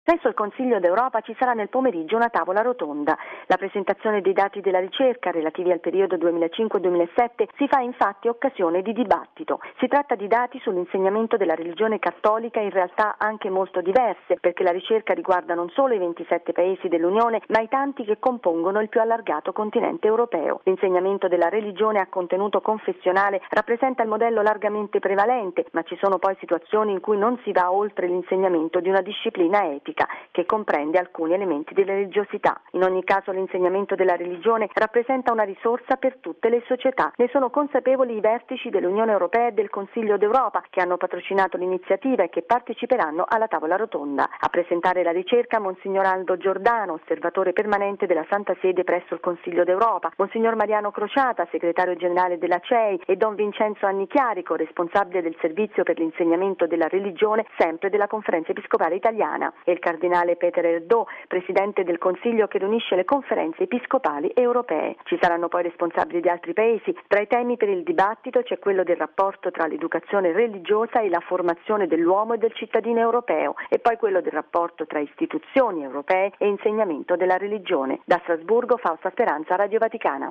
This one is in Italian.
Presso il Consiglio d'Europa ci sarà nel pomeriggio una tavola rotonda. La presentazione dei dati della ricerca relativi al periodo 2005-2007 si fa infatti occasione di dibattito. Si tratta di dati sull'insegnamento della religione cattolica in realtà anche molto diverse, perché la ricerca riguarda non solo i 27 paesi dell'Unione, ma i tanti che compongono il più allargato continente europeo. L'insegnamento della religione a contenuto confessionale rappresenta il modello largamente prevalente, ma ci sono poi situazioni in cui non si va oltre l'insegnamento di una disciplina etica che comprende alcuni elementi di religiosità. In ogni caso l'insegnamento della religione rappresenta una risorsa per tutte le società. Ne sono consapevoli i vertici dell'Unione Europea e del Consiglio d'Europa che hanno patrocinato l'iniziativa e che parteciperanno alla tavola rotonda. A presentare la ricerca Monsignor Aldo Giordano, osservatore permanente della Santa Sede presso il Consiglio d'Europa, Monsignor Mariano Crociata, segretario generale della CEI, e Don Vincenzo Annichiarico, responsabile del servizio per l'insegnamento della religione sempre della Conferenza Episcopale Italiana, e il cardinale Peter Erdò, presidente del Consiglio che riunisce le conferenze episcopali europee. Ci saranno poi responsabili di altri paesi. Tra i temi per il dibattito c'è quello del rapporto tra l'educazione religiosa e la formazione dell'uomo e del cittadino europeo, e poi quello del rapporto tra istituzioni europee e insegnamento della religione. Da Strasburgo, Fausta Speranza, Radio Vaticana.